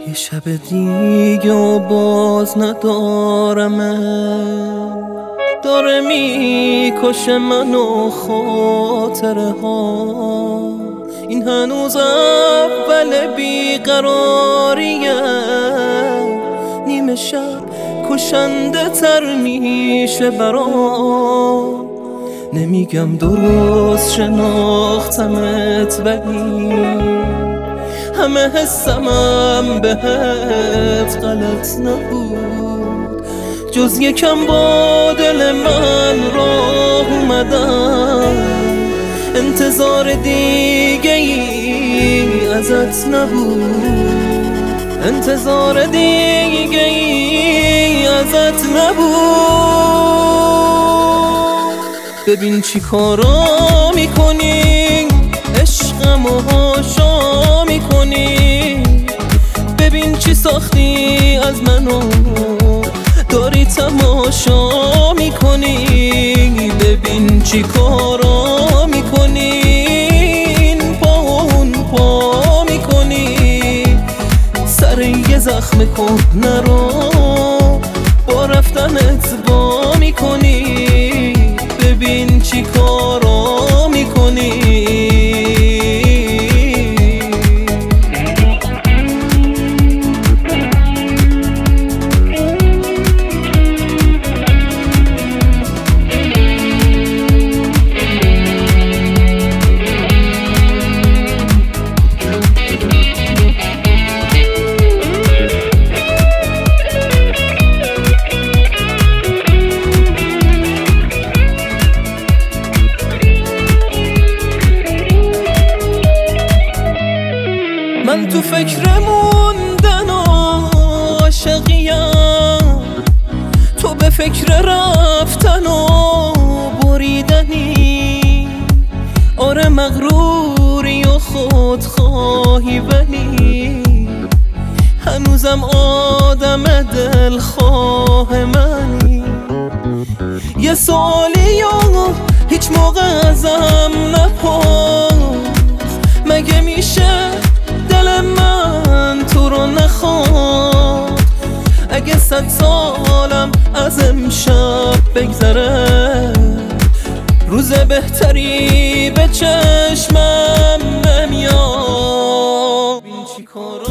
یه شب دیگه و باز ندارمه، داره میکشه منو خاطره ها. این هنوز اول بیقراریه، نیمه شب کشنده تر میشه برام. نمیگم درست شناختمت، ولی همه حسمم بهت غلط نبود. جز یکم با دل من راه اومدم، انتظار دیگه ای ازت نبود، انتظار دیگه ای ازت نبود. ببین چی کارا میکنی، عشقمو هاشا میکنی. ببین چی ساختی از منو، داری تماشا میکنی. ببین چی کارا میکنی، این پا اون پا میکنی. سر یه زخم کهنه رو با رفتنت با میکنی. ببین چی کارا میکنی. من تو فکر موندن و عاشقیم، تو به فکر رفتن و بریدنی. آره مغروری و خودخواهی، ولی هنوزم آدم دلخواه منی. یه سوالی و هیچ موقع ازم نپرس، مگه میشه دل من تو رو نخواد؟ اگه 100 سالم از امشب بگذره، روز بهتری به چشمم نمیاد.